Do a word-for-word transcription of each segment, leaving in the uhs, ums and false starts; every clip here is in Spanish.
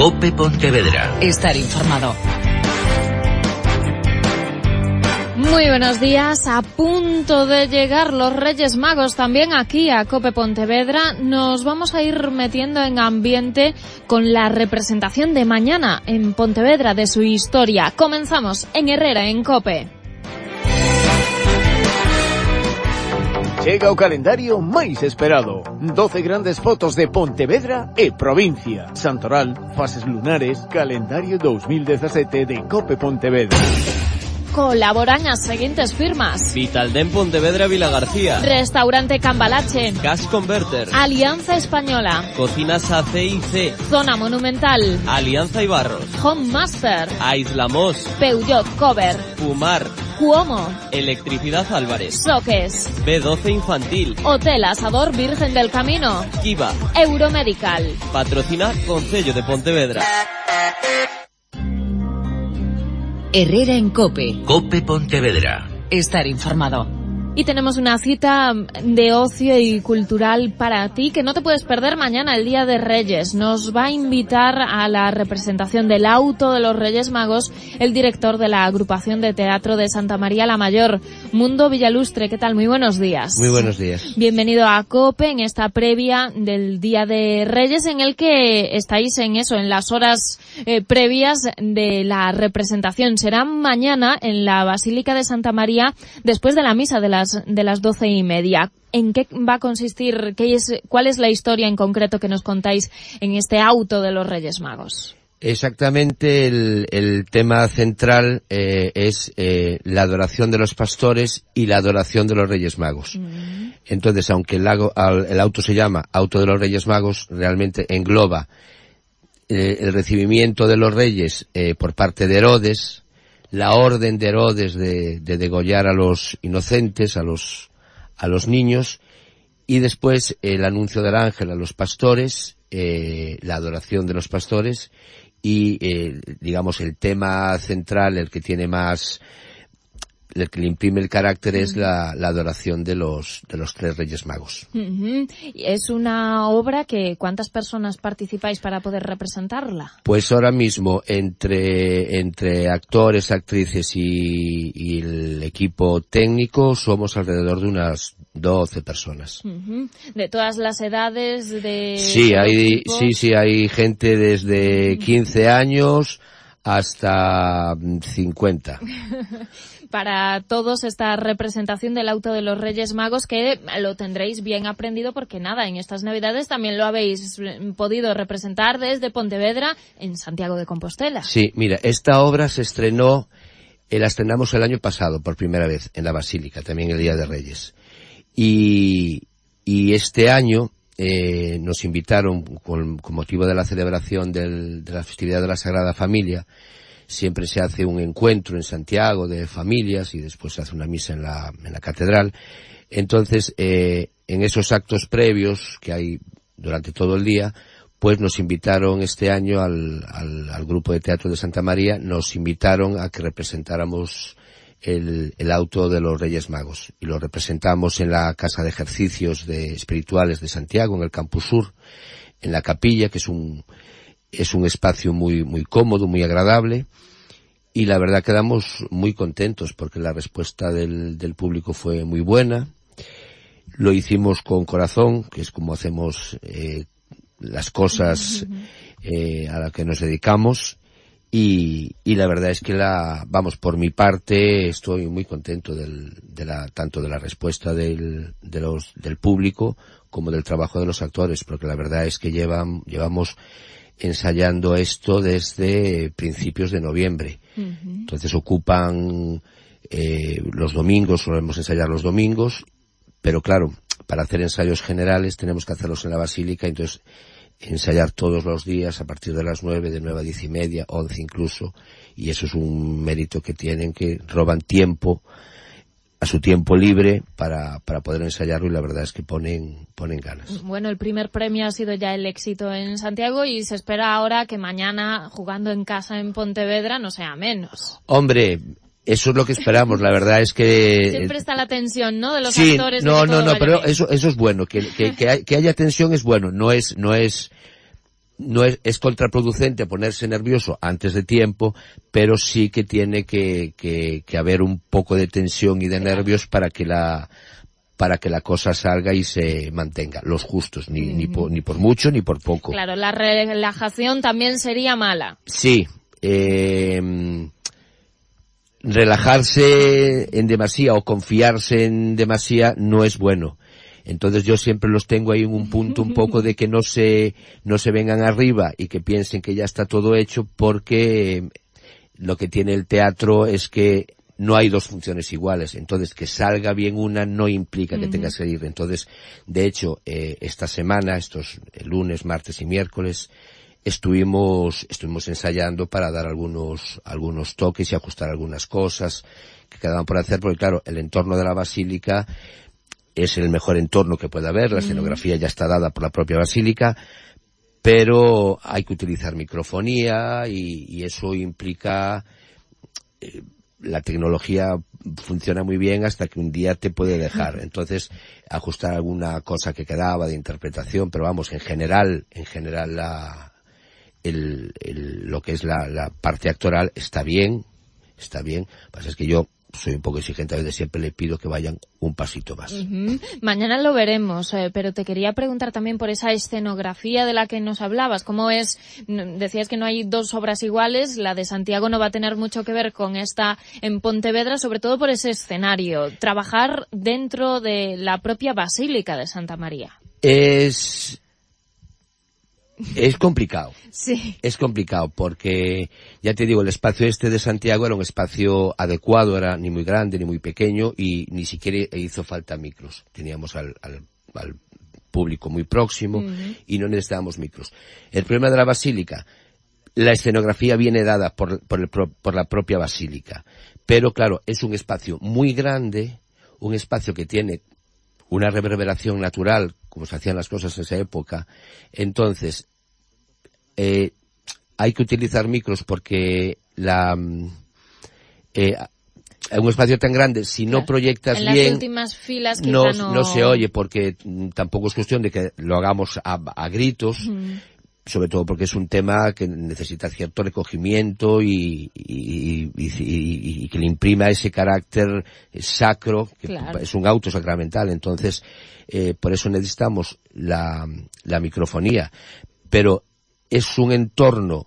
COPE Pontevedra. Estar informado. Muy buenos días, a punto de llegar los Reyes Magos también aquí a COPE Pontevedra. Nos vamos a ir metiendo en ambiente con la representación de mañana en Pontevedra de su historia. Comenzamos en Herrera, en COPE. Chega o calendario máis esperado. doce grandes fotos de Pontevedra e provincia. Santoral, fases lunares, calendario dos mil dezasete de COPE Pontevedra. Colaboran as seguintes firmas: Vitaldent Pontevedra Vilagarcía, Restaurante Cambalache, Cash Converter, Alianza Española, Cocinas A C I C, Zona Monumental, Alianza Ibarros, Home Master, Aislamos, Peugeot Cover, Fumar, Cuomo, Electricidad Álvarez, Soques, B doce Infantil, Hotel Asador Virgen del Camino, Kiva, Euromedical. Patrocina Concello de Pontevedra. Herrera en COPE. COPE Pontevedra. Estar informado. Y tenemos una cita de ocio y cultural para ti que no te puedes perder mañana, el Día de Reyes. Nos va a invitar a la representación del auto de los Reyes Magos el director de la agrupación de teatro de Santa María la Mayor, Mundo Villalustre. ¿Qué tal? Muy buenos días. Muy buenos días. Bienvenido a COPE en esta previa del Día de Reyes, en el que estáis en eso, en las horas eh, previas de la representación. Será mañana en la Basílica de Santa María, después de la misa de las de las doce y media. ¿En qué va a consistir? ¿Qué es, cuál es la historia en concreto que nos contáis en este auto de los Reyes Magos? Exactamente, el, el tema central eh, es eh, la adoración de los pastores y la adoración de los Reyes Magos. Mm. Entonces, aunque el, lago, el auto se llama Auto de los Reyes Magos, realmente engloba eh, el recibimiento de los Reyes eh, por parte de Herodes, la orden de Herodes de, de degollar a los inocentes, a los, a los niños, y después el anuncio del ángel a los pastores, eh, la adoración de los pastores, y, eh, digamos, el tema central, el que tiene más, el que le imprime el carácter es la, la adoración de los, de los tres Reyes Magos. Uh-huh. Es una obra que, ¿cuántas personas participáis para poder representarla? Pues ahora mismo, entre, entre actores, actrices y, y el equipo técnico, somos alrededor de unas doce personas. Uh-huh. ¿De todas las edades? De sí, hay, sí, sí, hay gente desde quince años hasta cincuenta. Para todos esta representación del auto de los Reyes Magos, que lo tendréis bien aprendido porque nada, en estas Navidades también lo habéis podido representar desde Pontevedra en Santiago de Compostela. Sí, mira, esta obra se estrenó, eh, la estrenamos el año pasado por primera vez en la Basílica, también el Día de Reyes. Y, y este año eh, nos invitaron con, con motivo de la celebración del, de la festividad de la Sagrada Familia. Siempre se hace un encuentro en Santiago de familias y después se hace una misa en la, en la catedral. Entonces, eh, en esos actos previos que hay durante todo el día, pues nos invitaron este año al, al, al grupo de teatro de Santa María, nos invitaron a que representáramos el, el auto de los Reyes Magos. Y lo representamos en la Casa de Ejercicios de Espirituales de Santiago, en el Campus Sur, en la capilla, que es un, es un espacio muy, muy cómodo, muy agradable. Y la verdad quedamos muy contentos porque la respuesta del, del público fue muy buena. Lo hicimos con corazón, que es como hacemos eh, las cosas eh, a las que nos dedicamos. Y, y la verdad es que la, vamos, por mi parte estoy muy contento del, de la, tanto de la respuesta del, de los, del público como del trabajo de los actores, porque la verdad es que llevan, llevamos ensayando esto desde principios de noviembre. Uh-huh. Entonces ocupan eh, los domingos, solemos ensayar los domingos, pero claro, para hacer ensayos generales tenemos que hacerlos en la Basílica, entonces ensayar todos los días a partir de las nueve, de nueve a diez y media, once incluso, y eso es un mérito que tienen, que roban tiempo a su tiempo libre para, para poder ensayarlo, y la verdad es que ponen, ponen ganas. Bueno, el primer premio ha sido ya el éxito en Santiago y se espera ahora que mañana, jugando en casa en Pontevedra, no sea menos. Hombre, eso es lo que esperamos, la verdad es que... Siempre está la tensión, ¿no?, de los sí, actores. no, de que no, todo no, vaya pero bien. eso, eso es bueno, que, que, que, hay, que haya tensión es bueno, no es, no es, no es, es contraproducente ponerse nervioso antes de tiempo, pero sí que tiene que, que, que haber un poco de tensión y de nervios para que la para que la cosa salga y se mantenga, los justos, ni, mm. ni, por, ni por mucho ni por poco. Claro, la relajación también sería mala. Sí, eh, relajarse en demasía o confiarse en demasía no es bueno. Entonces yo siempre los tengo ahí en un punto un poco de que no se, no se vengan arriba y que piensen que ya está todo hecho, porque lo que tiene el teatro es que no hay dos funciones iguales. Entonces que salga bien una no implica que tengas que ir. Entonces, de hecho, eh, esta semana, estos eh, lunes, martes y miércoles, estuvimos, estuvimos ensayando para dar algunos, algunos toques y ajustar algunas cosas que quedaban por hacer, porque claro, el entorno de la basílica es el mejor entorno que pueda haber, la escenografía ya está dada por la propia basílica, pero hay que utilizar microfonía y, y eso implica, eh, la tecnología funciona muy bien hasta que un día te puede dejar. Entonces, ajustar alguna cosa que quedaba de interpretación, pero vamos, en general, en general la, el, el, lo que es la, la parte actoral está bien, está bien. Lo que pasa es que yo soy un poco exigente, a veces siempre le pido que vayan un pasito más. Uh-huh. Mañana lo veremos, eh, pero te quería preguntar también por esa escenografía de la que nos hablabas. ¿Cómo es? Decías que no hay dos obras iguales, la de Santiago no va a tener mucho que ver con esta en Pontevedra, sobre todo por ese escenario. Trabajar dentro de la propia Basílica de Santa María. Es... Es complicado. Sí. Es complicado porque, ya te digo, el espacio este de Santiago era un espacio adecuado, era ni muy grande ni muy pequeño y ni siquiera hizo falta micros. Teníamos al, al, al público muy próximo uh-huh. y no necesitábamos micros. El problema de la basílica, la escenografía viene dada por, por, el, por la propia basílica, pero claro, es un espacio muy grande, un espacio que tiene una reverberación natural, como se hacían las cosas en esa época. Entonces, eh, hay que utilizar micros porque la, eh, un espacio tan grande, si no proyectas en bien, las últimas filas no, no... no se oye, porque tampoco es cuestión de que lo hagamos a, a gritos, mm. sobre todo porque es un tema que necesita cierto recogimiento y, y, y, y, y que le imprima ese carácter sacro, que claro. es un auto sacramental. Entonces, eh, por eso necesitamos la, la microfonía. Pero es un entorno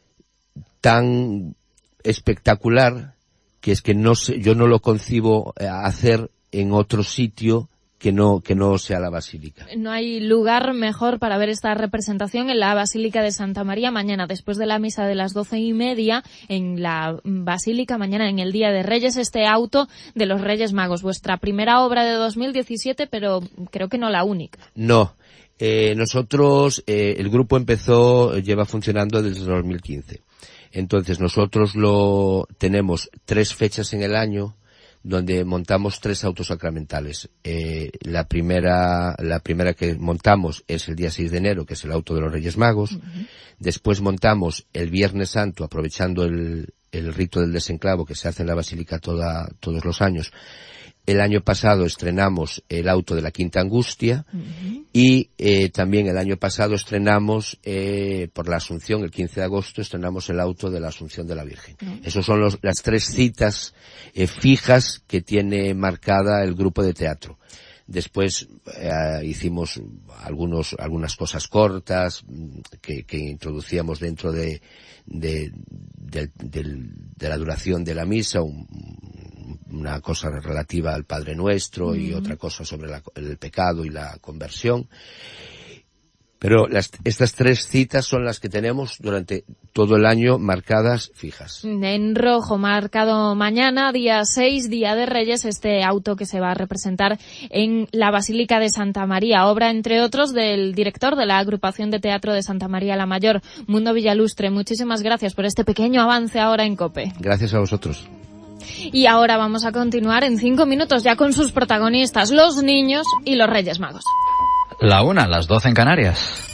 tan espectacular que es que no sé, yo no lo concibo hacer en otro sitio que no, que no sea la Basílica. No hay lugar mejor para ver esta representación en la Basílica de Santa María mañana, después de la misa de las doce y media, en la Basílica, mañana en el Día de Reyes, este auto de los Reyes Magos. Vuestra primera obra de dos mil diecisiete, pero creo que no la única. No. Eh, nosotros, eh, el grupo empezó, lleva funcionando desde dos mil quince. Entonces nosotros lo tenemos tres fechas en el año donde montamos tres autos sacramentales. Eh, la primera, la primera que montamos es el día seis de enero, que es el auto de los Reyes Magos. Uh-huh. Después montamos el Viernes Santo, aprovechando el, el rito del desenclavo que se hace en la Basílica toda, todos los años. El año pasado estrenamos el auto de la Quinta Angustia uh-huh. y eh, también el año pasado estrenamos, eh, por la Asunción, el quince de agosto, estrenamos el auto de la Asunción de la Virgen. Uh-huh. Esos son los, las tres citas eh, fijas que tiene marcada el grupo de teatro. Después eh, hicimos algunos, algunas cosas cortas que, que introducíamos dentro de, de, de, de, de la duración de la misa, un, una cosa relativa al Padre Nuestro mm. y otra cosa sobre la, el pecado y la conversión. Pero las, estas tres citas son las que tenemos durante todo el año marcadas fijas. En rojo, marcado mañana, día seis, Día de Reyes, este auto que se va a representar en la Basílica de Santa María, obra, entre otros, del director de la Agrupación de Teatro de Santa María la Mayor, Mundo Villalustre. Muchísimas gracias por este pequeño avance ahora en COPE. Gracias a vosotros. Y ahora vamos a continuar en cinco minutos ya con sus protagonistas, los niños y los Reyes Magos. La una, las doce en Canarias.